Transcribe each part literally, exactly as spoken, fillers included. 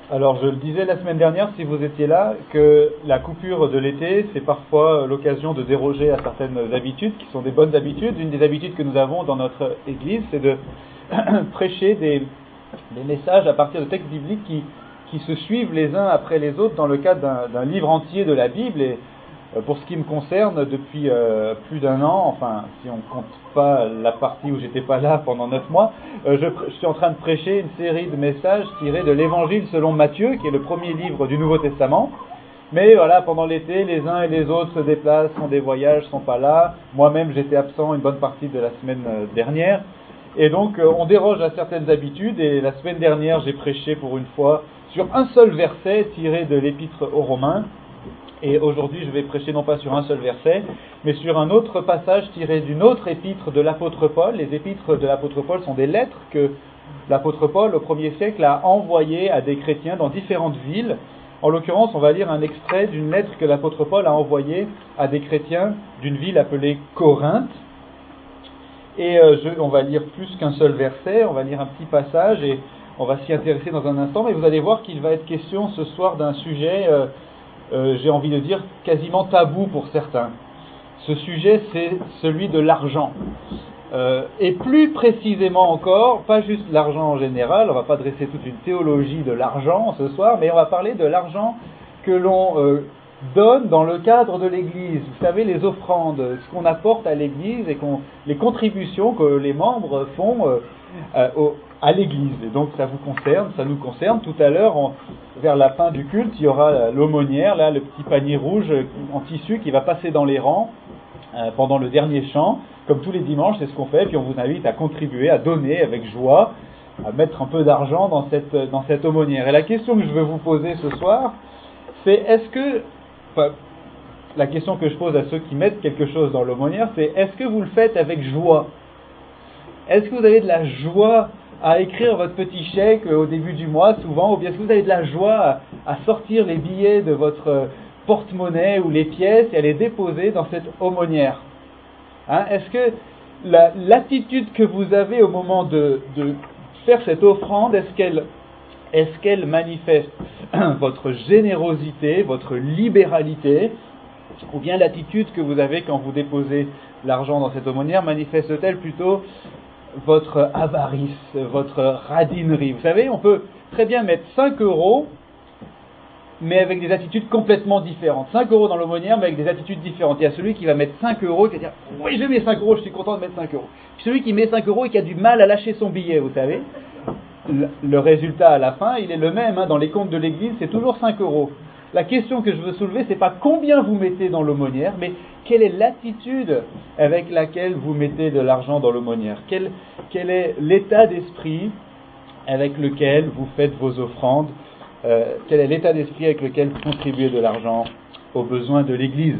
Alors, je le disais la semaine dernière, si vous étiez là, que la coupure de l'été, c'est parfois l'occasion de déroger à certaines habitudes, qui sont des bonnes habitudes. Une des habitudes que nous avons dans notre Église, c'est de prêcher des, des messages à partir de textes bibliques qui, qui se suivent les uns après les autres dans le cadre d'un, d'un livre entier de la Bible. Et euh, pour ce qui me concerne, depuis euh, plus d'un an, enfin, si on compte pas la partie où j'étais pas là pendant neuf mois, euh, je, je suis en train de prêcher une série de messages tirés de l'Évangile selon Matthieu, qui est le premier livre du Nouveau Testament. Mais voilà, pendant l'été, les uns et les autres se déplacent, font des voyages, sont pas là. Moi-même, j'étais absent une bonne partie de la semaine dernière. Et donc, euh, on déroge à certaines habitudes. Et la semaine dernière, j'ai prêché pour une fois sur un seul verset tiré de l'Épître aux Romains. Et aujourd'hui, je vais prêcher non pas sur un seul verset, mais sur un autre passage tiré d'une autre épître de l'apôtre Paul. Les épîtres de l'apôtre Paul sont des lettres que l'apôtre Paul, au premier siècle, a envoyées à des chrétiens dans différentes villes. En l'occurrence, on va lire un extrait d'une lettre que l'apôtre Paul a envoyée à des chrétiens d'une ville appelée Corinthe. Et euh, je, on va lire plus qu'un seul verset, on va lire un petit passage et on va s'y intéresser dans un instant. Mais vous allez voir qu'il va être question ce soir d'un sujet... Euh, Euh, j'ai envie de dire, quasiment tabou pour certains. Ce sujet, c'est celui de l'argent. Euh, et plus précisément encore, pas juste l'argent en général, on ne va pas dresser toute une théologie de l'argent ce soir, mais on va parler de l'argent que l'on euh, donne dans le cadre de l'Église. Vous savez, les offrandes, ce qu'on apporte à l'Église et qu'on, les contributions que les membres font euh, euh, au, à l'Église. Et donc ça vous concerne, ça nous concerne. Tout à l'heure, on, vers la fin du culte, il y aura l'aumônière, là, le petit panier rouge en tissu qui va passer dans les rangs euh, pendant le dernier chant. Comme tous les dimanches, c'est ce qu'on fait. Puis on vous invite à contribuer, à donner avec joie, à mettre un peu d'argent dans cette, dans cette aumônière. Et la question que je veux vous poser ce soir, c'est est-ce que... Enfin, la question que je pose à ceux qui mettent quelque chose dans l'aumônière, c'est est-ce que vous le faites avec joie ? Est-ce que vous avez de la joie à écrire votre petit chèque au début du mois, souvent, ou bien est-ce que vous avez de la joie à, à sortir les billets de votre porte-monnaie ou les pièces et à les déposer dans cette aumônière ? Hein, est-ce que la, l'attitude que vous avez au moment de, de faire cette offrande, est-ce qu'elle, est-ce qu'elle manifeste votre générosité, votre libéralité, ou bien l'attitude que vous avez quand vous déposez l'argent dans cette aumônière manifeste-t-elle plutôt votre avarice, votre radinerie? Vous savez, on peut très bien mettre cinq euros, mais avec des attitudes complètement différentes. cinq euros dans l'aumônière, mais avec des attitudes différentes. Il y a celui qui va mettre cinq euros et qui va dire « Oui, je mets cinq euros, je suis content de mettre cinq euros. » Puis celui qui met cinq euros et qui a du mal à lâcher son billet, vous savez. Le, le résultat à la fin, il est le même. Hein, dans les comptes de l'Église, c'est toujours cinq euros. La question que je veux soulever, c'est pas combien vous mettez dans l'aumônière, mais quelle est l'attitude avec laquelle vous mettez de l'argent dans l'aumônière. Quel, quel est l'état d'esprit avec lequel vous faites vos offrandes. Euh, quel est l'état d'esprit avec lequel vous contribuez de l'argent aux besoins de l'Église.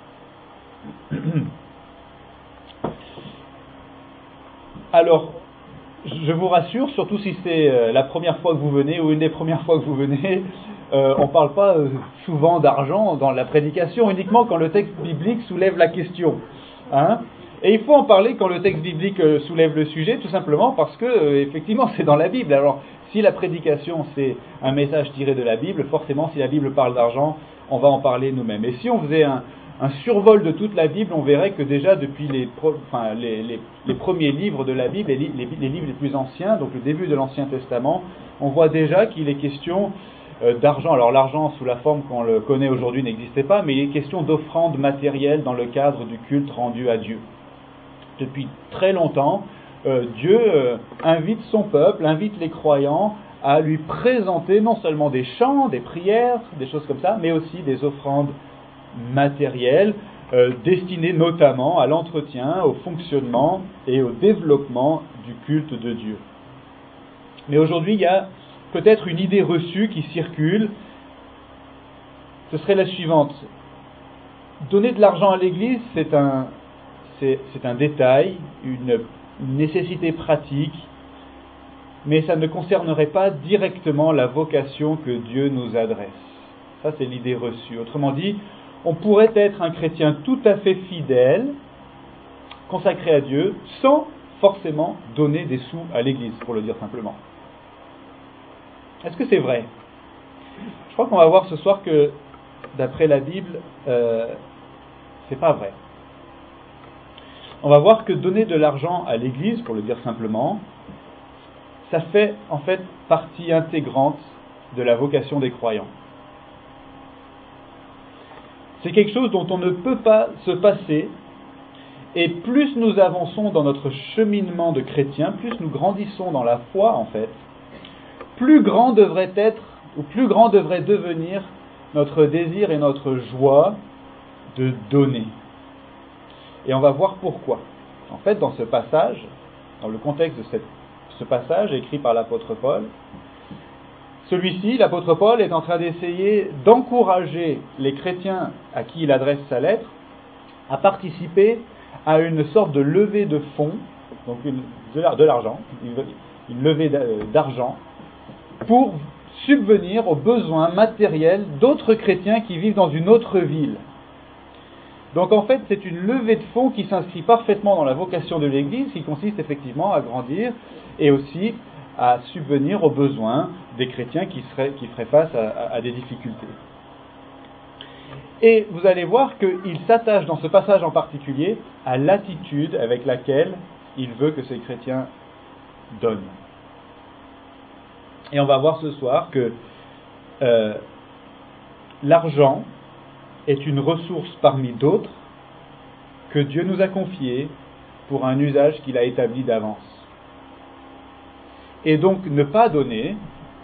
Alors, je vous rassure, surtout si c'est euh, la première fois que vous venez ou une des premières fois que vous venez, euh, on ne parle pas euh, souvent d'argent dans la prédication, uniquement quand le texte biblique soulève la question. Hein ? Et il faut en parler quand le texte biblique euh, soulève le sujet, tout simplement parce que, euh, effectivement, c'est dans la Bible. Alors, si la prédication, c'est un message tiré de la Bible, forcément, si la Bible parle d'argent, on va en parler nous-mêmes. Et si on faisait un, un survol de toute la Bible, on verrait que déjà, depuis les, pro, enfin, les, les, les premiers livres de la Bible, les, les, les livres les plus anciens, donc le début de l'Ancien Testament, on voit déjà qu'il est question euh, d'argent. Alors, l'argent, sous la forme qu'on le connaît aujourd'hui, n'existait pas, mais il est question d'offrandes matérielles dans le cadre du culte rendu à Dieu. Depuis très longtemps, euh, Dieu euh, invite son peuple, invite les croyants à lui présenter non seulement des chants, des prières, des choses comme ça, mais aussi des offrandes matérielles euh, destinées notamment à l'entretien, au fonctionnement et au développement du culte de Dieu. Mais aujourd'hui, il y a peut-être une idée reçue qui circule. Ce serait la suivante. Donner de l'argent à l'Église, c'est un... C'est, c'est un détail, une, une nécessité pratique, mais ça ne concernerait pas directement la vocation que Dieu nous adresse. Ça, c'est l'idée reçue. Autrement dit, on pourrait être un chrétien tout à fait fidèle, consacré à Dieu, sans forcément donner des sous à l'Église, pour le dire simplement. Est-ce que c'est vrai ? Je crois qu'on va voir ce soir que, d'après la Bible, euh, c'est pas vrai. On va voir que donner de l'argent à l'Église, pour le dire simplement, ça fait en fait partie intégrante de la vocation des croyants. C'est quelque chose dont on ne peut pas se passer, et plus nous avançons dans notre cheminement de chrétien, plus nous grandissons dans la foi en fait, plus grand devrait être, ou plus grand devrait devenir notre désir et notre joie de donner. Et on va voir pourquoi. En fait, dans ce passage, dans le contexte de cette, ce passage écrit par l'apôtre Paul, celui-ci, l'apôtre Paul, est en train d'essayer d'encourager les chrétiens à qui il adresse sa lettre à participer à une sorte de levée de fonds, donc une, de l'argent, une, une levée d'argent, pour subvenir aux besoins matériels d'autres chrétiens qui vivent dans une autre ville. Donc en fait, c'est une levée de fonds qui s'inscrit parfaitement dans la vocation de l'Église, qui consiste effectivement à grandir et aussi à subvenir aux besoins des chrétiens qui, seraient, qui feraient face à, à, à des difficultés. Et vous allez voir qu'il s'attache dans ce passage en particulier à l'attitude avec laquelle il veut que ces chrétiens donnent. Et on va voir ce soir que euh, l'argent est une ressource parmi d'autres que Dieu nous a confiée pour un usage qu'il a établi d'avance. Et donc ne pas donner,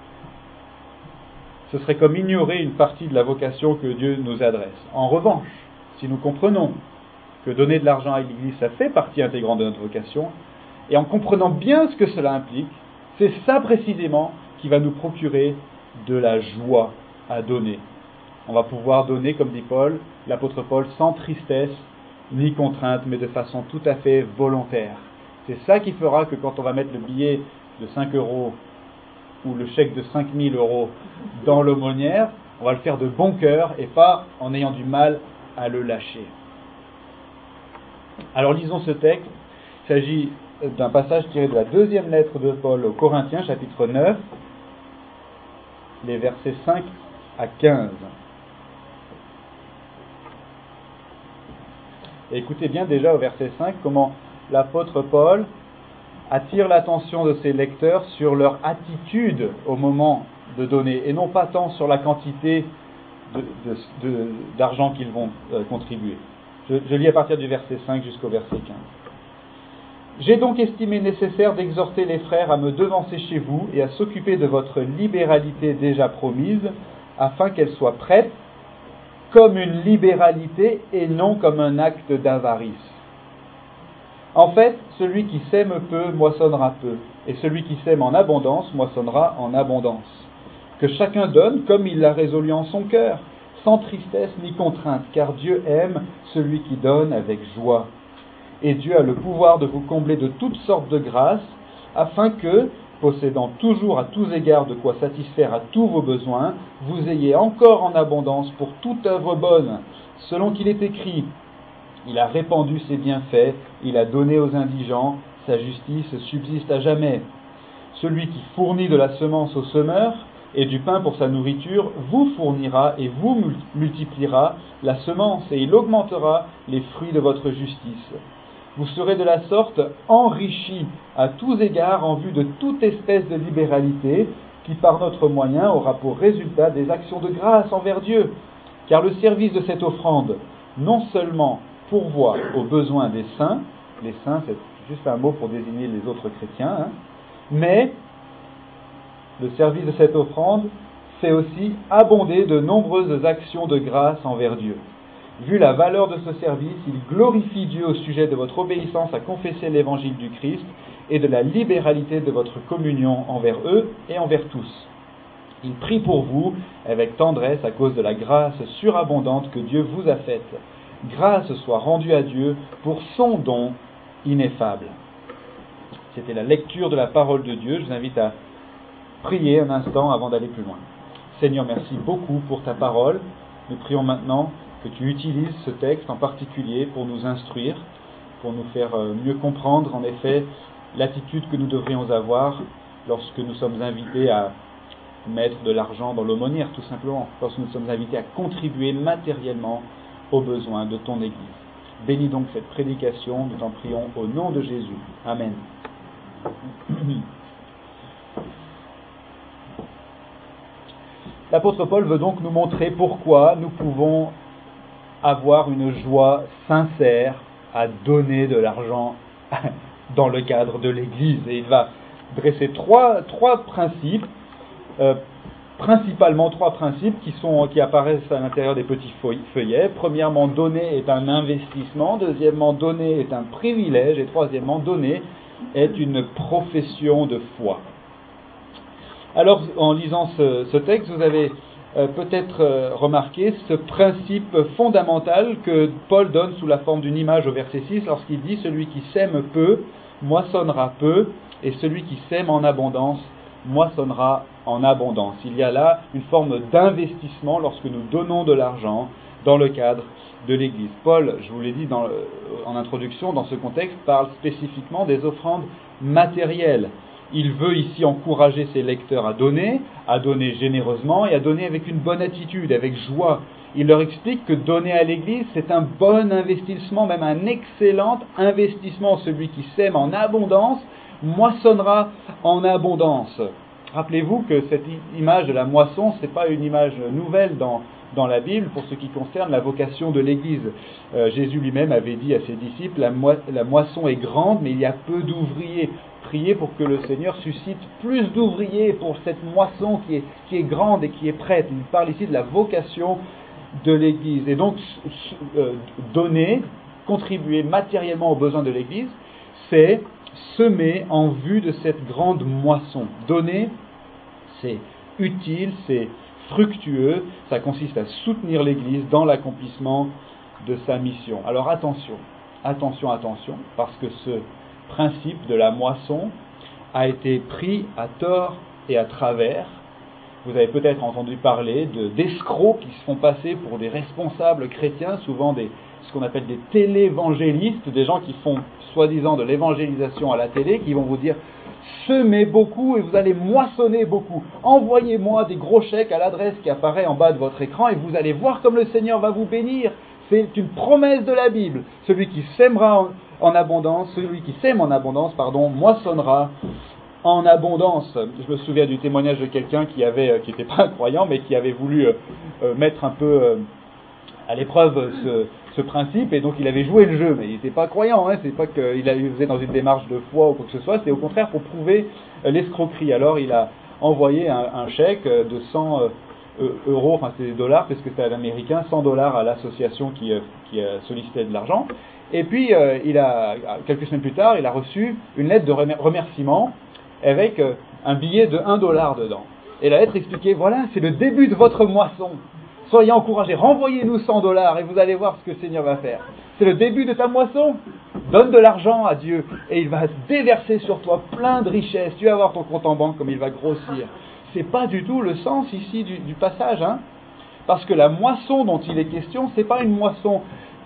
ce serait comme ignorer une partie de la vocation que Dieu nous adresse. En revanche, si nous comprenons que donner de l'argent à l'Église, ça fait partie intégrante de notre vocation, et en comprenant bien ce que cela implique, c'est ça précisément qui va nous procurer de la joie à donner. On va pouvoir donner, comme dit Paul, l'apôtre Paul, sans tristesse ni contrainte, mais de façon tout à fait volontaire. C'est ça qui fera que quand on va mettre le billet de cinq euros ou le chèque de cinq mille euros dans l'aumônière, on va le faire de bon cœur et pas en ayant du mal à le lâcher. Alors lisons ce texte. Il s'agit d'un passage tiré de la deuxième lettre de Paul aux Corinthiens, chapitre neuf, les versets cinq à quinze. Et écoutez bien déjà au verset cinq comment l'apôtre Paul attire l'attention de ses lecteurs sur leur attitude au moment de donner, et non pas tant sur la quantité de, de, de, d'argent qu'ils vont euh, contribuer. Je, je lis à partir du verset cinq jusqu'au verset quinze. « J'ai donc estimé nécessaire d'exhorter les frères à me devancer chez vous et à s'occuper de votre libéralité déjà promise, afin qu'elle soit prête, comme une libéralité et non comme un acte d'avarice. En fait, celui qui sème peu moissonnera peu, et celui qui sème en abondance moissonnera en abondance. Que chacun donne comme il l'a résolu en son cœur, sans tristesse ni contrainte, car Dieu aime celui qui donne avec joie. Et Dieu a le pouvoir de vous combler de toutes sortes de grâces, afin que, possédant toujours à tous égards de quoi satisfaire à tous vos besoins, vous ayez encore en abondance pour toute œuvre bonne, selon qu'il est écrit, il a répandu ses bienfaits, il a donné aux indigents, sa justice subsiste à jamais. Celui qui fournit de la semence au semeur et du pain pour sa nourriture, vous fournira et vous multipliera la semence, et il augmentera les fruits de votre justice. Vous serez de la sorte enrichis à tous égards en vue de toute espèce de libéralité, qui par notre moyen aura pour résultat des actions de grâce envers Dieu. Car le service de cette offrande, non seulement pourvoit aux besoins des saints, les saints c'est juste un mot pour désigner les autres chrétiens, hein, mais le service de cette offrande fait aussi abonder de nombreuses actions de grâce envers Dieu. Vu la valeur de ce service, il glorifie Dieu au sujet de votre obéissance à confesser l'évangile du Christ et de la libéralité de votre communion envers eux et envers tous. Il prie pour vous avec tendresse à cause de la grâce surabondante que Dieu vous a faite. Grâce soit rendue à Dieu pour son don ineffable. C'était la lecture de la parole de Dieu. Je vous invite à prier un instant avant d'aller plus loin. Seigneur, merci beaucoup pour ta parole. Nous prions maintenant que tu utilises ce texte en particulier pour nous instruire, pour nous faire mieux comprendre en effet l'attitude que nous devrions avoir lorsque nous sommes invités à mettre de l'argent dans l'aumônière, tout simplement, lorsque nous sommes invités à contribuer matériellement aux besoins de ton Église. Bénis donc cette prédication, nous t'en prions au nom de Jésus. Amen. L'apôtre Paul veut donc nous montrer pourquoi nous pouvons avoir une joie sincère à donner de l'argent dans le cadre de l'Église. Et il va dresser trois, trois principes, euh, principalement trois principes qui, sont, qui apparaissent à l'intérieur des petits feuillets. Premièrement, donner est un investissement. Deuxièmement, donner est un privilège. Et troisièmement, donner est une profession de foi. Alors, en lisant ce, ce texte, vous avez euh, peut-être euh, remarqué ce principe fondamental que Paul donne sous la forme d'une image au verset six, lorsqu'il dit « Celui qui sème peu, moissonnera peu, et celui qui sème en abondance, moissonnera en abondance. » Il y a là une forme d'investissement lorsque nous donnons de l'argent dans le cadre de l'Église. Paul, je vous l'ai dit dans, en introduction, dans ce contexte, parle spécifiquement des offrandes matérielles. Il veut ici encourager ses lecteurs à donner, à donner généreusement et à donner avec une bonne attitude, avec joie. Il leur explique que donner à l'Église, c'est un bon investissement, même un excellent investissement. Celui qui sème en abondance moissonnera en abondance. Rappelez-vous que cette image de la moisson, ce n'est pas une image nouvelle dans, dans la Bible pour ce qui concerne la vocation de l'Église. Euh, Jésus lui-même avait dit à ses disciples, la, mo- la moisson est grande, mais il y a peu d'ouvriers. Priez pour que le Seigneur suscite plus d'ouvriers pour cette moisson qui est, qui est grande et qui est prête. Il parle ici de la vocation de l'Église. Et donc, euh, donner, contribuer matériellement aux besoins de l'Église, c'est semer en vue de cette grande moisson. Donner, c'est utile, c'est fructueux, ça consiste à soutenir l'Église dans l'accomplissement de sa mission. Alors attention, attention, attention, parce que ce principe de la moisson a été pris à tort et à travers. Vous avez peut-être entendu parler de, d'escrocs qui se font passer pour des responsables chrétiens, souvent des, ce qu'on appelle des télévangélistes, des gens qui font soi-disant de l'évangélisation à la télé, qui vont vous dire « semez beaucoup et vous allez moissonner beaucoup. Envoyez-moi des gros chèques à l'adresse qui apparaît en bas de votre écran et vous allez voir comme le Seigneur va vous bénir. » C'est une promesse de la Bible. Celui qui sèmera en, en abondance, celui qui sème en abondance, pardon, moissonnera en abondance. Je me souviens du témoignage de quelqu'un qui avait, qui n'était pas un croyant, mais qui avait voulu euh, euh, mettre un peu euh, à l'épreuve ce, ce principe, et donc il avait joué le jeu, mais il n'était pas croyant, hein, c'est pas qu'il le faisait dans une démarche de foi ou quoi que ce soit, c'est au contraire pour prouver euh, l'escroquerie. Alors il a envoyé un, un chèque de cent euh, euros, enfin c'est des dollars, parce que c'était à l'américain, cent dollars à l'association qui, euh, qui euh, sollicitait de l'argent, et puis euh, il a, quelques semaines plus tard, il a reçu une lettre de remerciement avec euh, un billet de un dollar dedans. Et la lettre expliquait, voilà, c'est le début de votre moisson. Soyez encouragés, renvoyez-nous cent dollars et vous allez voir ce que le Seigneur va faire. C'est le début de ta moisson. Donne de l'argent à Dieu et il va déverser sur toi plein de richesses. Tu vas voir ton compte en banque comme il va grossir. C'est pas du tout le sens ici du, du passage, hein. Parce que la moisson dont il est question, c'est pas une moisson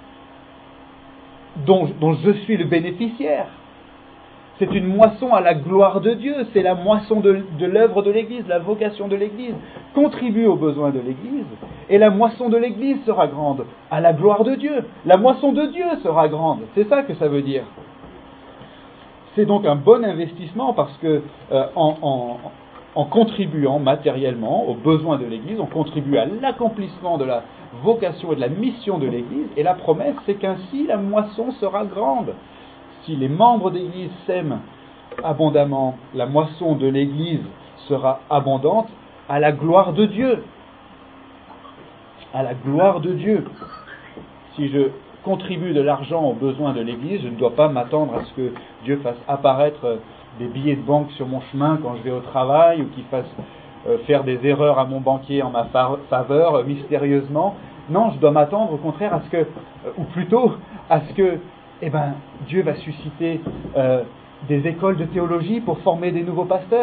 dont, dont je suis le bénéficiaire. C'est une moisson à la gloire de Dieu, c'est la moisson de, de l'œuvre de l'Église, la vocation de l'Église. Contribue aux besoins de l'Église, et la moisson de l'Église sera grande, à la gloire de Dieu. La moisson de Dieu sera grande, c'est ça que ça veut dire. C'est donc un bon investissement parce que euh, en, en, en contribuant matériellement aux besoins de l'Église, on contribue à l'accomplissement de la vocation et de la mission de l'Église, et la promesse, c'est qu'ainsi la moisson sera grande. Si les membres d'Église sèment abondamment, la moisson de l'Église sera abondante à la gloire de Dieu. À la gloire de Dieu. Si je contribue de l'argent aux besoins de l'Église, je ne dois pas m'attendre à ce que Dieu fasse apparaître des billets de banque sur mon chemin quand je vais au travail, ou qu'il fasse euh, faire des erreurs à mon banquier en ma faveur euh, mystérieusement. Non, je dois m'attendre au contraire à ce que, euh, ou plutôt à ce que eh ben, Dieu va susciter euh, des écoles de théologie pour former des nouveaux pasteurs.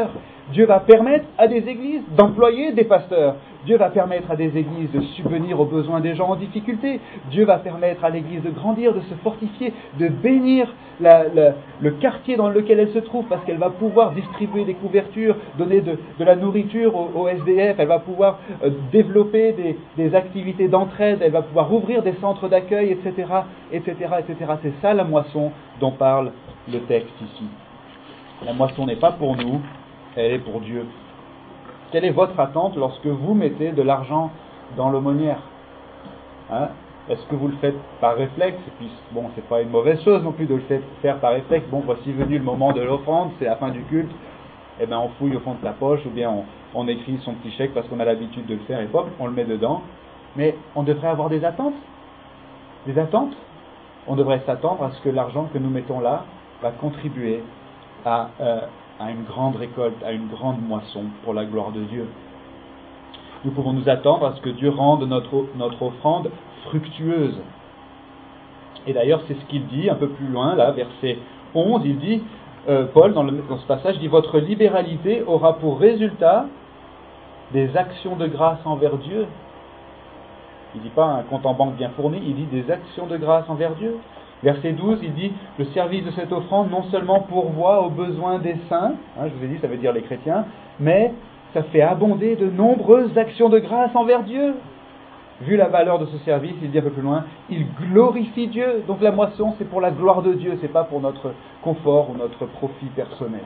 Dieu va permettre à des églises d'employer des pasteurs. Dieu va permettre à des églises de subvenir aux besoins des gens en difficulté. Dieu va permettre à l'église de grandir, de se fortifier, de bénir la, la, le quartier dans lequel elle se trouve, parce qu'elle va pouvoir distribuer des couvertures, donner de, de la nourriture aux, aux S D F, elle va pouvoir euh, développer des, des activités d'entraide, elle va pouvoir ouvrir des centres d'accueil, et cetera, et cetera, et cetera. C'est ça la moisson dont parle le texte ici. La moisson n'est pas pour nous, elle est pour Dieu. Quelle est votre attente lorsque vous mettez de l'argent dans l'aumônière, hein? Est-ce que vous le faites par réflexe? Et puis, bon, c'est pas une mauvaise chose non plus de le faire par réflexe. Bon, voici venu le moment de l'offrande, c'est la fin du culte. Eh bien, on fouille au fond de sa poche, ou bien on, on écrit son petit chèque parce qu'on a l'habitude de le faire, et pop, on le met dedans. Mais on devrait avoir des attentes. Des attentes. On devrait s'attendre à ce que l'argent que nous mettons là va contribuer à, euh, à une grande récolte, à une grande moisson pour la gloire de Dieu. Nous pouvons nous attendre à ce que Dieu rende notre, notre offrande fructueuse. Et d'ailleurs, c'est ce qu'il dit un peu plus loin, là, verset onze, il dit, euh, Paul, dans, le, dans ce passage, dit « Votre libéralité aura pour résultat des actions de grâce envers Dieu. » Il ne dit pas un compte en banque bien fourni, il dit des actions de grâce envers Dieu. Verset douze, il dit « Le service de cette offrande non seulement pourvoit aux besoins des saints, hein, je vous ai dit, ça veut dire les chrétiens, mais ça fait abonder de nombreuses actions de grâce envers Dieu. » Vu la valeur de ce service, il dit un peu plus loin, il glorifie Dieu. Donc la moisson, c'est pour la gloire de Dieu, c'est pas pour notre confort ou notre profit personnel.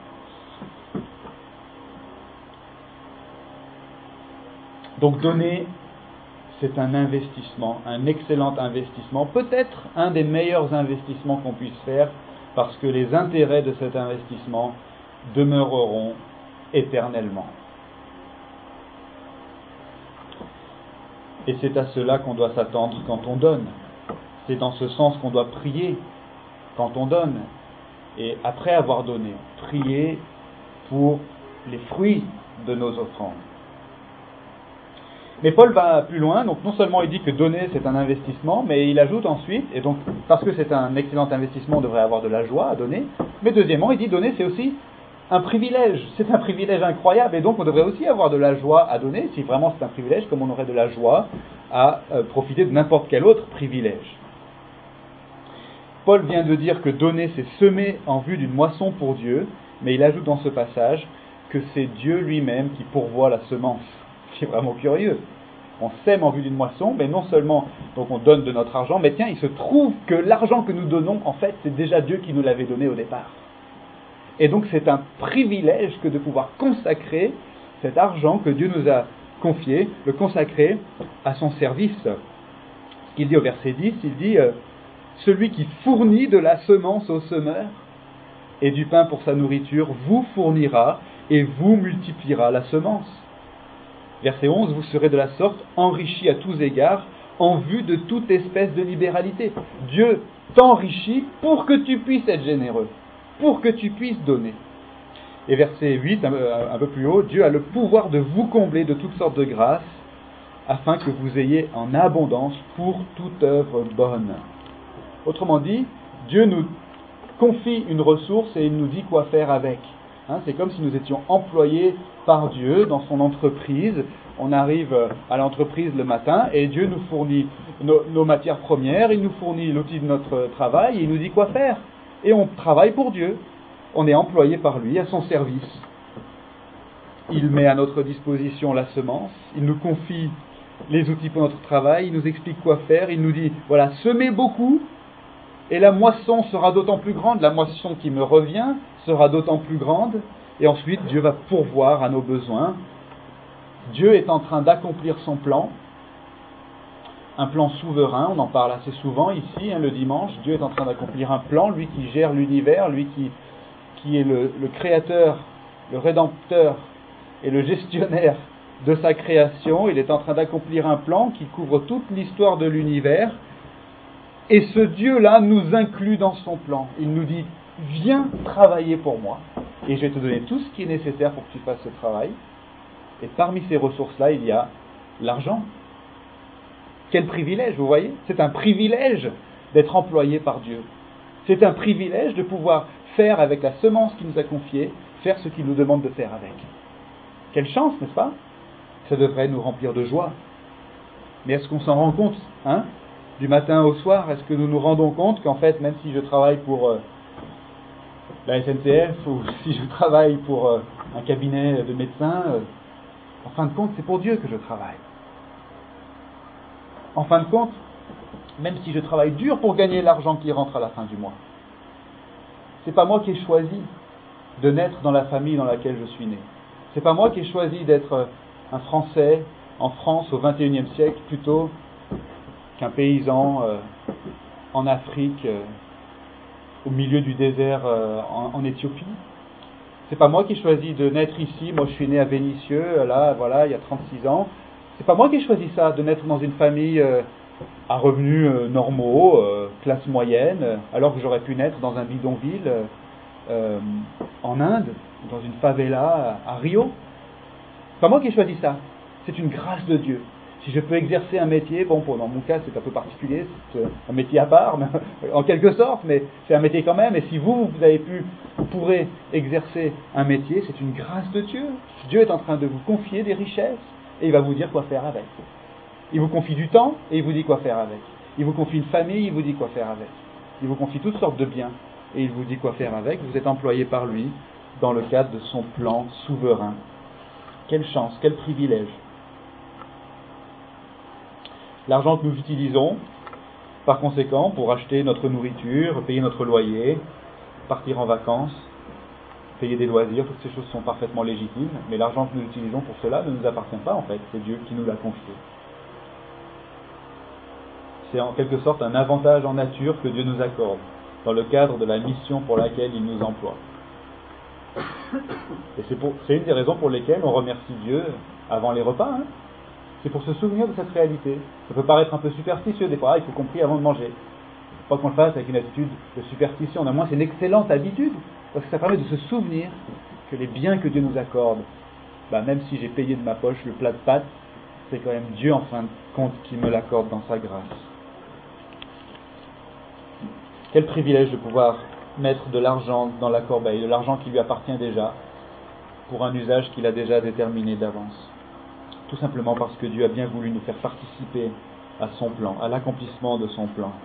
Donc donner, c'est un investissement, un excellent investissement, peut-être un des meilleurs investissements qu'on puisse faire, parce que les intérêts de cet investissement demeureront éternellement. Et c'est à cela qu'on doit s'attendre quand on donne. C'est dans ce sens qu'on doit prier quand on donne. Et après avoir donné, prier pour les fruits de nos offrandes. Mais Paul va plus loin, donc non seulement il dit que donner c'est un investissement, mais il ajoute ensuite, et donc parce que c'est un excellent investissement, on devrait avoir de la joie à donner, mais deuxièmement il dit donner c'est aussi un privilège, c'est un privilège incroyable, et donc on devrait aussi avoir de la joie à donner, si vraiment c'est un privilège, comme on aurait de la joie à euh, profiter de n'importe quel autre privilège. Paul vient de dire que donner c'est semer en vue d'une moisson pour Dieu, mais il ajoute dans ce passage que c'est Dieu lui-même qui pourvoit la semence. C'est vraiment curieux. On sème en vue d'une moisson, mais non seulement donc on donne de notre argent, mais tiens, il se trouve que l'argent que nous donnons, en fait, c'est déjà Dieu qui nous l'avait donné au départ. Et donc c'est un privilège que de pouvoir consacrer cet argent que Dieu nous a confié, le consacrer à son service. Il dit au verset dix, il dit euh, « Celui qui fournit de la semence au semeur et du pain pour sa nourriture vous fournira et vous multipliera la semence. » Verset onze, « Vous serez de la sorte enrichis à tous égards en vue de toute espèce de libéralité. » Dieu t'enrichit pour que tu puisses être généreux, pour que tu puisses donner. Et verset huit, un, un peu plus haut, Dieu a le pouvoir de vous combler de toutes sortes de grâces, afin que vous ayez en abondance pour toute œuvre bonne. Autrement dit, Dieu nous confie une ressource et il nous dit quoi faire avec. Hein, c'est comme si nous étions employés par Dieu dans son entreprise. On arrive à l'entreprise le matin et Dieu nous fournit nos, nos matières premières, il nous fournit l'outil de notre travail et il nous dit quoi faire. Et on travaille pour Dieu. On est employé par lui, à son service. Il met à notre disposition la semence, il nous confie les outils pour notre travail, il nous explique quoi faire, il nous dit, voilà, semez beaucoup, et la moisson sera d'autant plus grande, la moisson qui me revient sera d'autant plus grande, et ensuite Dieu va pourvoir à nos besoins. Dieu est en train d'accomplir son plan, un plan souverain, on en parle assez souvent ici, hein, le dimanche. Dieu est en train d'accomplir un plan, lui qui gère l'univers, lui qui, qui est le, le créateur, le rédempteur et le gestionnaire de sa création. Il est en train d'accomplir un plan qui couvre toute l'histoire de l'univers. Et ce Dieu-là nous inclut dans son plan. Il nous dit, viens travailler pour moi. Et je vais te donner tout ce qui est nécessaire pour que tu fasses ce travail. Et parmi ces ressources-là, il y a l'argent. Quel privilège, vous voyez ? C'est un privilège d'être employé par Dieu. C'est un privilège de pouvoir faire avec la semence qu'il nous a confiée, faire ce qu'il nous demande de faire avec. Quelle chance, n'est-ce pas? Ça devrait nous remplir de joie. Mais est-ce qu'on s'en rend compte, hein? Du matin au soir, est-ce que nous nous rendons compte qu'en fait, même si je travaille pour euh, la S N C F ou si je travaille pour euh, un cabinet de médecins, euh, en fin de compte, c'est pour Dieu que je travaille. En fin de compte, même si je travaille dur pour gagner l'argent qui rentre à la fin du mois, c'est pas moi qui ai choisi de naître dans la famille dans laquelle je suis né. C'est pas moi qui ai choisi d'être un Français en France au vingt et unième siècle plutôt qu'un paysan euh, en Afrique, euh, au milieu du désert euh, en, en Éthiopie. C'est pas moi qui ai choisi de naître ici. Moi, je suis né à Vénissieux, là, voilà, il y a trente-six ans. C'est pas moi qui ai choisi ça, de naître dans une famille euh, à revenus euh, normaux, euh, classe moyenne, euh, alors que j'aurais pu naître dans un bidonville euh, euh, en Inde, dans une favela à, à Rio. C'est pas moi qui ai choisi ça. C'est une grâce de Dieu. Si je peux exercer un métier, bon, pour, dans mon cas, c'est un peu particulier, c'est un métier à part, mais, en quelque sorte, mais c'est un métier quand même. Et si vous, vous avez pu, vous pourrez exercer un métier, c'est une grâce de Dieu. Dieu est en train de vous confier des richesses et il va vous dire quoi faire avec. Il vous confie du temps et il vous dit quoi faire avec. Il vous confie une famille, il vous dit quoi faire avec. Il vous confie toutes sortes de biens et il vous dit quoi faire avec. Vous êtes employé par lui dans le cadre de son plan souverain. Quelle chance, quel privilège. L'argent que nous utilisons, par conséquent, pour acheter notre nourriture, payer notre loyer, partir en vacances, payer des loisirs, toutes ces choses sont parfaitement légitimes, mais l'argent que nous utilisons pour cela ne nous appartient pas en fait, c'est Dieu qui nous l'a confié. C'est en quelque sorte un avantage en nature que Dieu nous accorde, dans le cadre de la mission pour laquelle il nous emploie. Et c'est, pour, c'est une des raisons pour lesquelles on remercie Dieu avant les repas, hein. C'est pour se souvenir de cette réalité. Ça peut paraître un peu superstitieux des fois, ah, il faut qu'on prie avant de manger. Pas qu'on le fasse avec une attitude de superstition, néanmoins c'est une excellente habitude, parce que ça permet de se souvenir que les biens que Dieu nous accorde, bah, même si j'ai payé de ma poche le plat de pâtes, c'est quand même Dieu en fin de compte qui me l'accorde dans sa grâce. Quel privilège de pouvoir mettre de l'argent dans la corbeille, de l'argent qui lui appartient déjà, pour un usage qu'il a déjà déterminé d'avance. Tout simplement parce que Dieu a bien voulu nous faire participer à son plan, à l'accomplissement de son plan.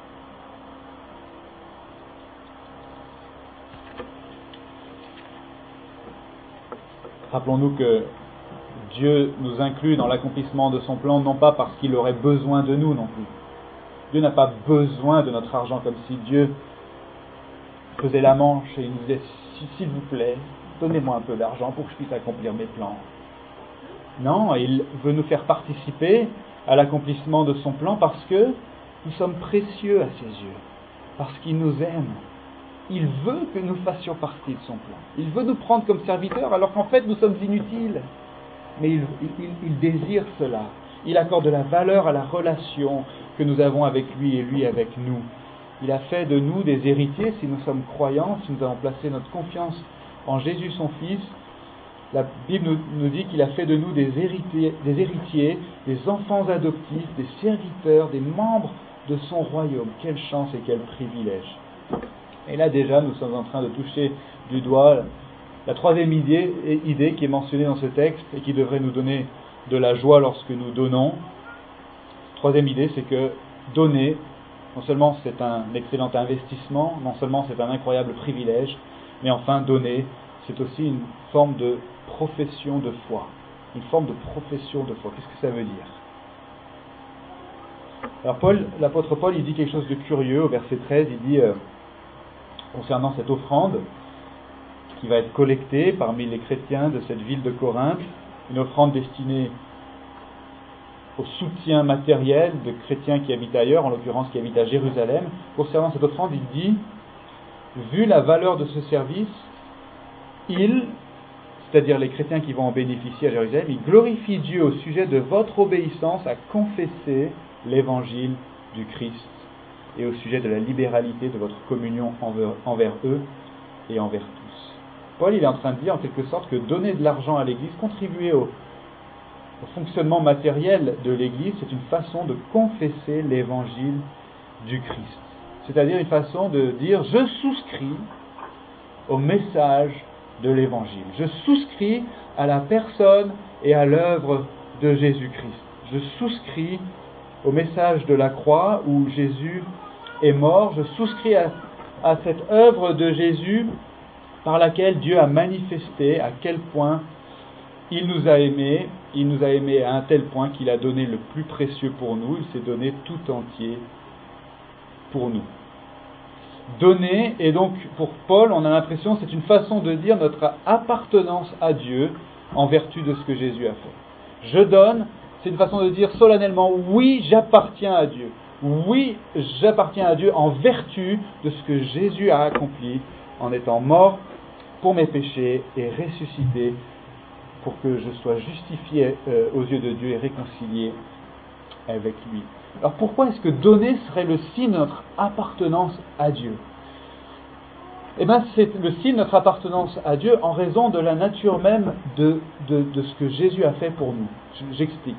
Rappelons-nous que Dieu nous inclut dans l'accomplissement de son plan, non pas parce qu'il aurait besoin de nous non plus. Dieu n'a pas besoin de notre argent, comme si Dieu faisait la manche et il nous disait « S'il vous plaît, donnez-moi un peu d'argent pour que je puisse accomplir mes plans. » Non, il veut nous faire participer à l'accomplissement de son plan parce que nous sommes précieux à ses yeux, parce qu'il nous aime. Il veut que nous fassions partie de son plan. Il veut nous prendre comme serviteurs alors qu'en fait nous sommes inutiles. Mais il, il, il désire cela. Il accorde de la valeur à la relation que nous avons avec lui et lui avec nous. Il a fait de nous des héritiers si nous sommes croyants, si nous avons placé notre confiance en Jésus son Fils. La Bible nous, nous dit qu'il a fait de nous des héritiers, des héritiers, des enfants adoptifs, des serviteurs, des membres de son royaume. Quelle chance et quel privilège. Et là déjà, nous sommes en train de toucher du doigt la troisième idée, idée qui est mentionnée dans ce texte et qui devrait nous donner de la joie lorsque nous donnons. Troisième idée, c'est que donner, non seulement c'est un excellent investissement, non seulement c'est un incroyable privilège, mais enfin donner, c'est aussi une forme de profession de foi. Une forme de profession de foi. Qu'est-ce que ça veut dire? Alors Paul, l'apôtre Paul, il dit quelque chose de curieux au verset treize, il dit, euh, concernant cette offrande qui va être collectée parmi les chrétiens de cette ville de Corinthe, une offrande destinée au soutien matériel de chrétiens qui habitent ailleurs, en l'occurrence qui habitent à Jérusalem. Concernant cette offrande, il dit, vu la valeur de ce service, ils, c'est-à-dire les chrétiens qui vont en bénéficier à Jérusalem, ils glorifient Dieu au sujet de votre obéissance à confesser l'évangile du Christ et au sujet de la libéralité de votre communion envers, envers eux et envers tous. Paul il est en train de dire en quelque sorte que donner de l'argent à l'Église, contribuer au, au fonctionnement matériel de l'Église, c'est une façon de confesser l'évangile du Christ. C'est-à-dire une façon de dire « je souscris au message de l'Évangile. Je souscris à la personne et à l'œuvre de Jésus-Christ. Je souscris au message de la croix où Jésus est mort. Je souscris à, à cette œuvre de Jésus par laquelle Dieu a manifesté à quel point il nous a aimés. Il nous a aimés à un tel point qu'il a donné le plus précieux pour nous. Il s'est donné tout entier pour nous. Donner, et donc pour Paul, on a l'impression, c'est une façon de dire notre appartenance à Dieu en vertu de ce que Jésus a fait. Je donne, c'est une façon de dire solennellement, oui, j'appartiens à Dieu. Oui, j'appartiens à Dieu en vertu de ce que Jésus a accompli en étant mort pour mes péchés et ressuscité pour que je sois justifié euh, aux yeux de Dieu et réconcilié avec lui. Alors pourquoi est-ce que donner serait le signe de notre appartenance à Dieu ? Eh bien, c'est le signe de notre appartenance à Dieu en raison de la nature même de, de, de ce que Jésus a fait pour nous. J'explique.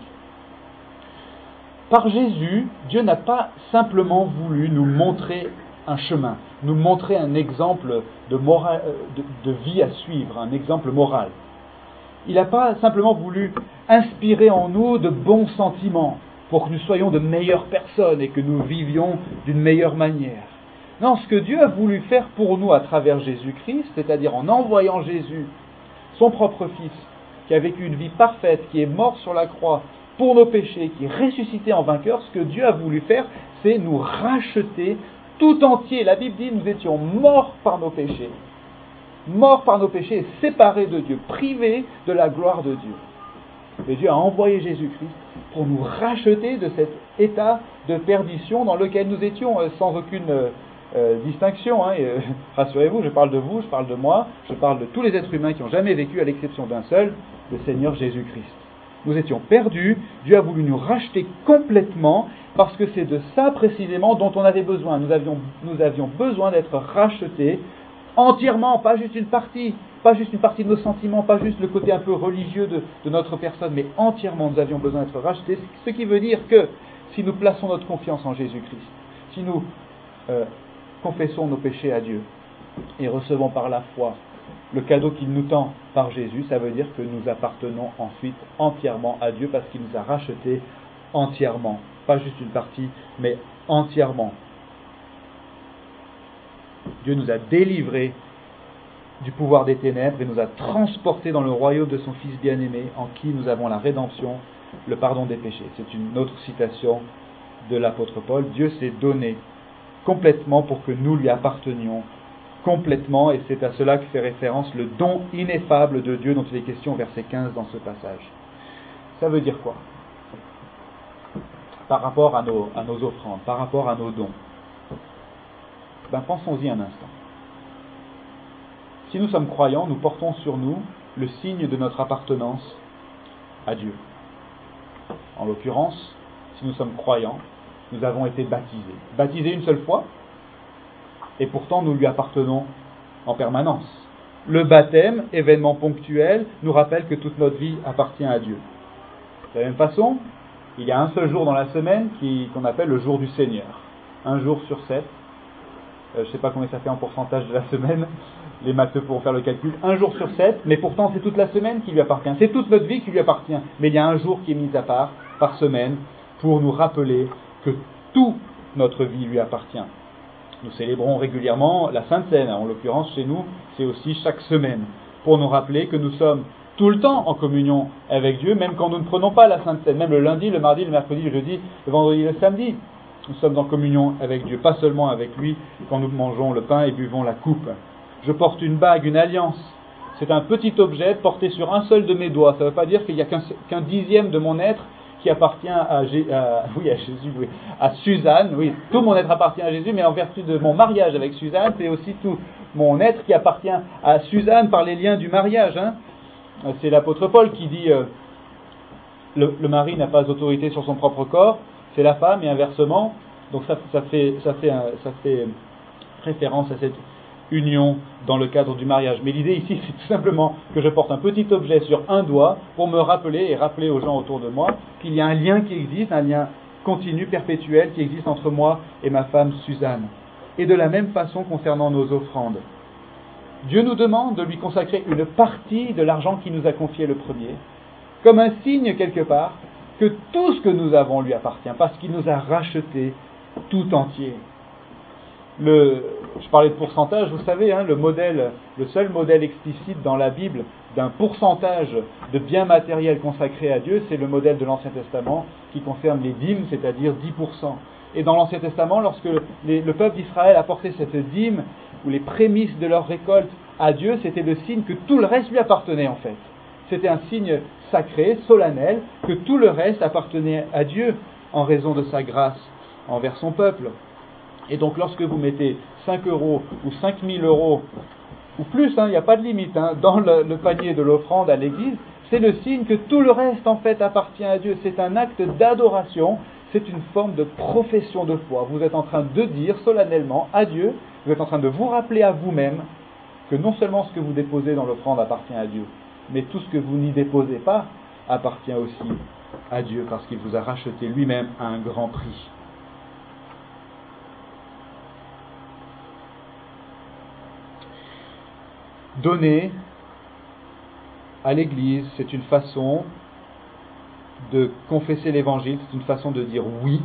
Par Jésus, Dieu n'a pas simplement voulu nous montrer un chemin, nous montrer un exemple de, moral, de, de vie à suivre, un exemple moral. Il n'a pas simplement voulu inspirer en nous de bons sentiments pour que nous soyons de meilleures personnes et que nous vivions d'une meilleure manière. Non, ce que Dieu a voulu faire pour nous à travers Jésus-Christ, c'est-à-dire en envoyant Jésus, son propre Fils, qui a vécu une vie parfaite, qui est mort sur la croix pour nos péchés, qui est ressuscité en vainqueur, ce que Dieu a voulu faire, c'est nous racheter tout entier. La Bible dit nous étions morts par nos péchés. Morts par nos péchés et séparés de Dieu, privés de la gloire de Dieu. Mais Dieu a envoyé Jésus-Christ pour nous racheter de cet état de perdition dans lequel nous étions euh, sans aucune euh, euh, distinction. Hein, et, euh, rassurez-vous, je parle de vous, je parle de moi, je parle de tous les êtres humains qui n'ont jamais vécu à l'exception d'un seul, le Seigneur Jésus-Christ. Nous étions perdus, Dieu a voulu nous racheter complètement parce que c'est de ça précisément dont on avait besoin. Nous avions, nous avions besoin d'être rachetés entièrement, pas juste une partie, pas juste une partie de nos sentiments, pas juste le côté un peu religieux de, de notre personne, mais entièrement nous avions besoin d'être rachetés, ce qui veut dire que si nous plaçons notre confiance en Jésus-Christ, si nous euh, confessons nos péchés à Dieu et recevons par la foi le cadeau qu'il nous tend par Jésus, ça veut dire que nous appartenons ensuite entièrement à Dieu parce qu'il nous a rachetés entièrement, pas juste une partie, mais entièrement. Dieu nous a délivrés du pouvoir des ténèbres et nous a transportés dans le royaume de son Fils bien-aimé, en qui nous avons la rédemption, le pardon des péchés. C'est une autre citation de l'apôtre Paul. Dieu s'est donné complètement pour que nous lui appartenions complètement, et c'est à cela que fait référence le don ineffable de Dieu dont il est question au verset quinze dans ce passage. Ça veut dire quoi ? Par rapport à nos, à nos offrandes, par rapport à nos dons. Ben, pensons-y un instant. Si nous sommes croyants, nous portons sur nous le signe de notre appartenance à Dieu. En l'occurrence, si nous sommes croyants, nous avons été baptisés. Baptisés une seule fois, et pourtant nous lui appartenons en permanence. Le baptême, événement ponctuel, nous rappelle que toute notre vie appartient à Dieu. De la même façon, il y a un seul jour dans la semaine qui, qu'on appelle le jour du Seigneur. Un jour sur sept. Euh, je ne sais pas combien ça fait en pourcentage de la semaine. Les matheux pourront faire le calcul. Un jour sur sept, mais pourtant c'est toute la semaine qui lui appartient. C'est toute notre vie qui lui appartient. Mais il y a un jour qui est mis à part par semaine pour nous rappeler que toute notre vie lui appartient. Nous célébrons régulièrement la Sainte Seine. En l'occurrence, chez nous, c'est aussi chaque semaine. Pour nous rappeler que nous sommes tout le temps en communion avec Dieu, même quand nous ne prenons pas la Sainte Seine. Même le lundi, le mardi, le mercredi, le jeudi, le vendredi, le samedi. Nous sommes en communion avec Dieu, pas seulement avec lui quand nous mangeons le pain et buvons la coupe. Je porte une bague, une alliance. C'est un petit objet porté sur un seul de mes doigts. Ça ne veut pas dire qu'il n'y a qu'un, qu'un dixième de mon être qui appartient à, Gé, à, oui, à Jésus, oui, à Suzanne. Oui, tout mon être appartient à Jésus, mais en vertu de mon mariage avec Suzanne, c'est aussi tout mon être qui appartient à Suzanne par les liens du mariage. Hein. C'est l'apôtre Paul qui dit euh, le, le mari n'a pas autorité sur son propre corps, c'est la femme, et inversement. Donc ça, ça fait, ça fait, un, ça fait référence à cette union dans le cadre du mariage. Mais l'idée ici, c'est tout simplement que je porte un petit objet sur un doigt pour me rappeler et rappeler aux gens autour de moi qu'il y a un lien qui existe, un lien continu, perpétuel, qui existe entre moi et ma femme Suzanne. Et de la même façon concernant nos offrandes. Dieu nous demande de lui consacrer une partie de l'argent qu'il nous a confié le premier, comme un signe quelque part que tout ce que nous avons lui appartient, parce qu'il nous a racheté tout entier. Le, je parlais de pourcentage, vous savez, hein, le modèle, le seul modèle explicite dans la Bible d'un pourcentage de biens matériels consacrés à Dieu, c'est le modèle de l'Ancien Testament qui concerne les dîmes, c'est-à-dire dix pour cent. Et dans l'Ancien Testament, lorsque les, le peuple d'Israël apportait cette dîme, ou les prémices de leur récolte à Dieu, c'était le signe que tout le reste lui appartenait en fait. C'était un signe sacré, solennel, que tout le reste appartenait à Dieu en raison de sa grâce envers son peuple. Et donc lorsque vous mettez cinq euros ou cinq mille euros, ou plus, il hein, n'y a pas de limite, hein, dans le, le panier de l'offrande à l'église, c'est le signe que tout le reste en fait appartient à Dieu. C'est un acte d'adoration, c'est une forme de profession de foi. Vous êtes en train de dire solennellement à Dieu, vous êtes en train de vous rappeler à vous-même que non seulement ce que vous déposez dans l'offrande appartient à Dieu, mais tout ce que vous n'y déposez pas appartient aussi à Dieu parce qu'il vous a racheté lui-même à un grand prix. Donner à l'Église, c'est une façon de confesser l'Évangile, c'est une façon de dire oui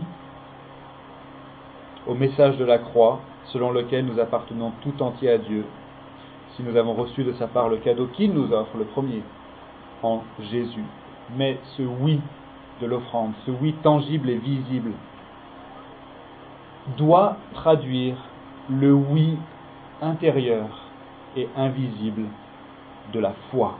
au message de la croix, selon lequel nous appartenons tout entier à Dieu, si nous avons reçu de sa part le cadeau qu'il nous offre, le premier, en Jésus. Mais ce oui de l'offrande, ce oui tangible et visible, doit traduire le oui intérieur et invisible de la foi.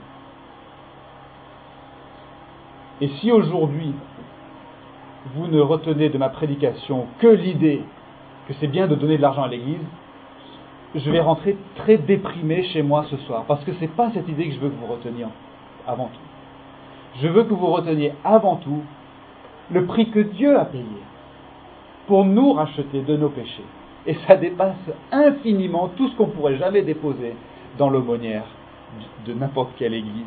Et si aujourd'hui, vous ne retenez de ma prédication que l'idée que c'est bien de donner de l'argent à l'Église, je vais rentrer très déprimé chez moi ce soir, parce que ce n'est pas cette idée que je veux que vous reteniez avant tout. Je veux que vous reteniez avant tout le prix que Dieu a payé pour nous racheter de nos péchés. Et ça dépasse infiniment tout ce qu'on pourrait jamais déposer dans l'aumônière de n'importe quelle église.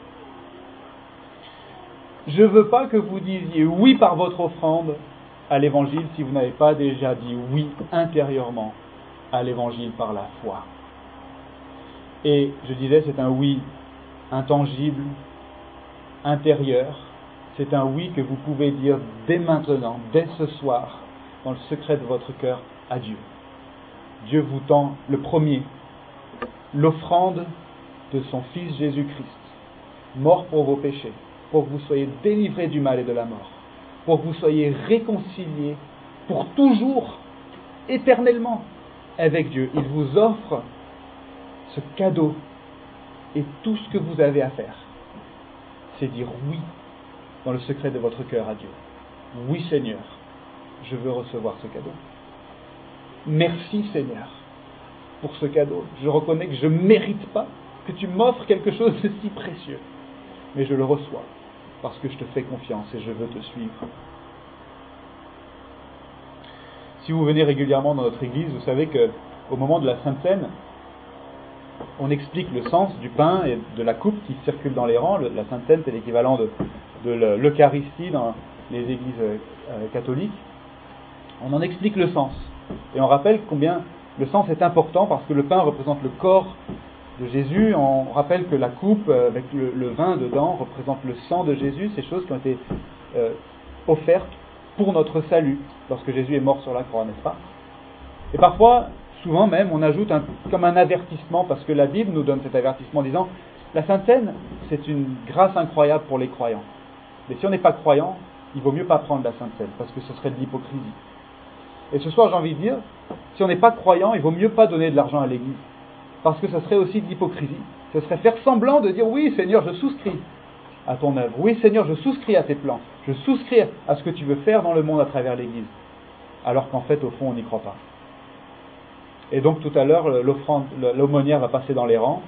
Je ne veux pas que vous disiez oui par votre offrande à l'évangile si vous n'avez pas déjà dit oui intérieurement à l'évangile par la foi. Et je disais, c'est un oui intangible, intérieur. C'est un oui que vous pouvez dire dès maintenant, dès ce soir, dans le secret de votre cœur, à Dieu. Dieu vous tend le premier, l'offrande de son Fils Jésus-Christ, mort pour vos péchés, pour que vous soyez délivrés du mal et de la mort, pour que vous soyez réconciliés pour toujours, éternellement, avec Dieu. Il vous offre ce cadeau et tout ce que vous avez à faire, c'est dire oui dans le secret de votre cœur à Dieu. Oui Seigneur, je veux recevoir ce cadeau. Merci Seigneur pour ce cadeau. Je reconnais que je ne mérite pas que tu m'offres quelque chose de si précieux, mais je le reçois parce que je te fais confiance et je veux te suivre. Si vous venez régulièrement dans notre église, vous savez qu'au moment de la Sainte Seine, on explique le sens du pain et de la coupe qui circule dans les rangs. La Sainte Seine, c'est l'équivalent de, de l'Eucharistie dans les églises euh, catholiques. On en explique le sens. Et on rappelle combien le sens est important parce que le pain représente le corps de Jésus. On rappelle que la coupe avec le, le vin dedans représente le sang de Jésus, ces choses qui ont été euh, offertes pour notre salut lorsque Jésus est mort sur la croix, n'est-ce pas? Et parfois, souvent même, on ajoute un, comme un avertissement, parce que la Bible nous donne cet avertissement en disant la Sainte Seine, c'est une grâce incroyable pour les croyants. Mais si on n'est pas croyant, il vaut mieux pas prendre la Sainte Seine, parce que ce serait de l'hypocrisie. Et ce soir, j'ai envie de dire, si on n'est pas croyant, il vaut mieux pas donner de l'argent à l'Église, parce que ce serait aussi de l'hypocrisie. Ce serait faire semblant de dire oui Seigneur, je souscris à ton œuvre. Oui Seigneur, je souscris à tes plans. Je souscris à ce que tu veux faire dans le monde à travers l'Église. Alors qu'en fait, au fond, on n'y croit pas. Et donc tout à l'heure, l'offrande, l'aumônière va passer dans les rangs.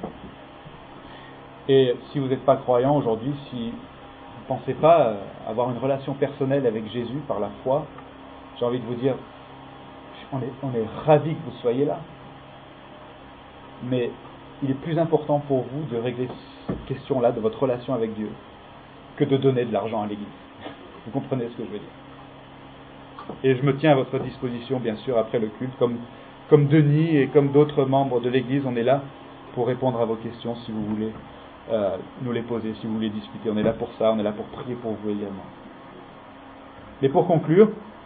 Et si vous n'êtes pas croyant aujourd'hui, si vous ne pensez pas avoir une relation personnelle avec Jésus par la foi, j'ai envie de vous dire, on est, on est ravis que vous soyez là. Mais il est plus important pour vous de régler cette question-là de votre relation avec Dieu que de donner de l'argent à l'Église. Vous comprenez ce que je veux dire? Et je me tiens à votre disposition, bien sûr, après le culte, comme, comme Denis et comme d'autres membres de l'Église, on est là pour répondre à vos questions si vous voulez euh, nous les poser, si vous voulez discuter. On est là pour ça, on est là pour prier pour vous également. Mais pour conclure,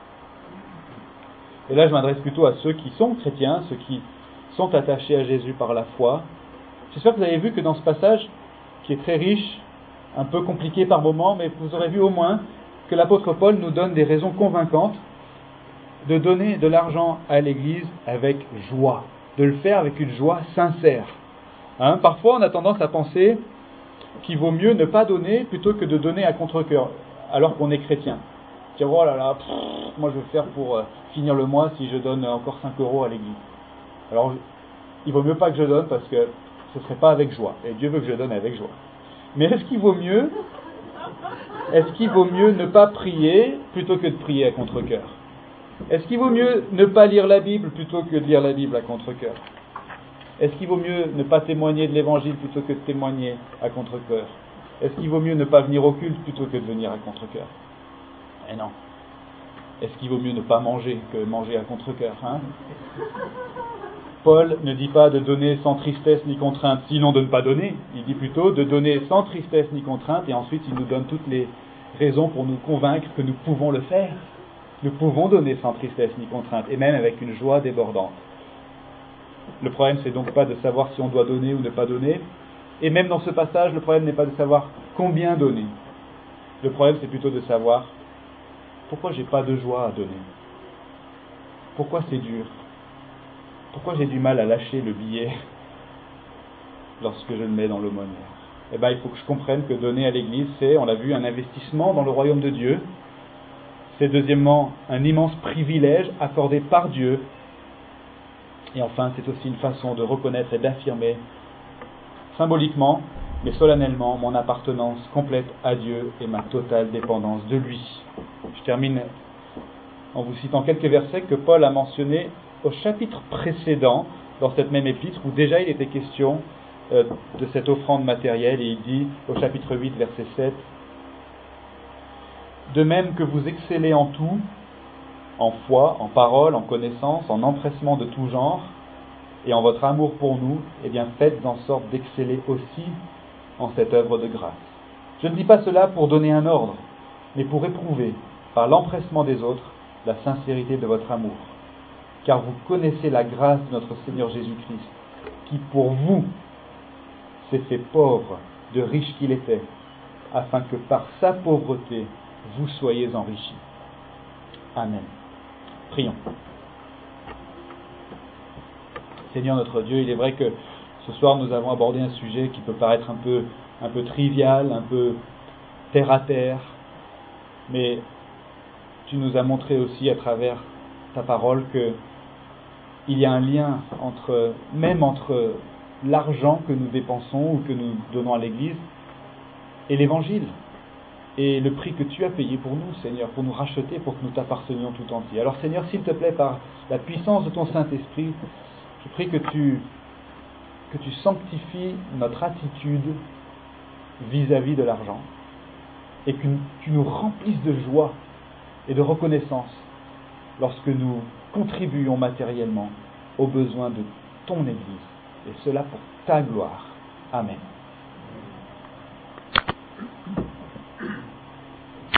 et là je m'adresse plutôt à ceux qui sont chrétiens, ceux qui sont attachés à Jésus par la foi. J'espère que vous avez vu que dans ce passage, qui est très riche, un peu compliqué par moments, mais vous aurez vu au moins que l'apôtre Paul nous donne des raisons convaincantes de donner de l'argent à l'Église avec joie, de le faire avec une joie sincère. Hein, parfois on a tendance à penser qu'il vaut mieux ne pas donner plutôt que de donner à contre-cœur, alors qu'on est chrétien. Dire oh là là, pff, moi je vais faire pour euh, finir le mois si je donne encore cinq euros à l'Église. Alors il vaut mieux pas que je donne parce que ce serait pas avec joie, et Dieu veut que je donne avec joie. Mais est-ce qu'il vaut mieux, est-ce qu'il vaut mieux ne pas prier plutôt que de prier à contre-cœur? Est-ce qu'il vaut mieux ne pas lire la Bible plutôt que de lire la Bible à contre-cœur? Est-ce qu'il vaut mieux ne pas témoigner de l'Évangile plutôt que de témoigner à contre-cœur? Est-ce qu'il vaut mieux ne pas venir au culte plutôt que de venir à contre-cœur? Eh non. Est-ce qu'il vaut mieux ne pas manger que manger à contre-cœur, hein? Paul ne dit pas de donner sans tristesse ni contrainte, sinon de ne pas donner. Il dit plutôt de donner sans tristesse ni contrainte, et ensuite il nous donne toutes les raisons pour nous convaincre que nous pouvons le faire. Nous pouvons donner sans tristesse ni contrainte, et même avec une joie débordante. Le problème, c'est donc pas de savoir si on doit donner ou ne pas donner, et même dans ce passage, le problème n'est pas de savoir combien donner. Le problème, c'est plutôt de savoir pourquoi j'ai pas de joie à donner. Pourquoi c'est dur? Pourquoi j'ai du mal à lâcher le billet lorsque je le mets dans l'aumônière? Eh bien, il faut que je comprenne que donner à l'Église, c'est, on l'a vu, un investissement dans le royaume de Dieu. C'est deuxièmement un immense privilège accordé par Dieu. Et enfin, c'est aussi une façon de reconnaître et d'affirmer symboliquement, mais solennellement, mon appartenance complète à Dieu et ma totale dépendance de lui. Je termine en vous citant quelques versets que Paul a mentionnés au chapitre précédent, dans cette même épître, où déjà il était question euh, de cette offrande matérielle, et il dit au chapitre huit, verset sept, « De même que vous excellez en tout, en foi, en parole, en connaissance, en empressement de tout genre, et en votre amour pour nous, eh bien faites en sorte d'exceller aussi en cette œuvre de grâce. » Je ne dis pas cela pour donner un ordre, mais pour éprouver, par l'empressement des autres, la sincérité de votre amour. Car vous connaissez la grâce de notre Seigneur Jésus-Christ, qui pour vous s'est fait pauvre, de riche qu'il était, afin que par sa pauvreté, vous soyez enrichis. Amen. Prions. Seigneur notre Dieu, il est vrai que ce soir nous avons abordé un sujet qui peut paraître un peu, un peu trivial, un peu terre à terre, mais tu nous as montré aussi à travers ta parole que il y a un lien entre, même entre l'argent que nous dépensons ou que nous donnons à l'Église et l'Évangile, et le prix que tu as payé pour nous, Seigneur, pour nous racheter, pour que nous t'appartenions tout entier. Alors Seigneur, s'il te plaît, par la puissance de ton Saint-Esprit, je prie que tu, que tu sanctifies notre attitude vis-à-vis de l'argent, et que tu nous remplisses de joie et de reconnaissance lorsque nous contribuons matériellement aux besoins de ton Église, et cela pour ta gloire. Amen.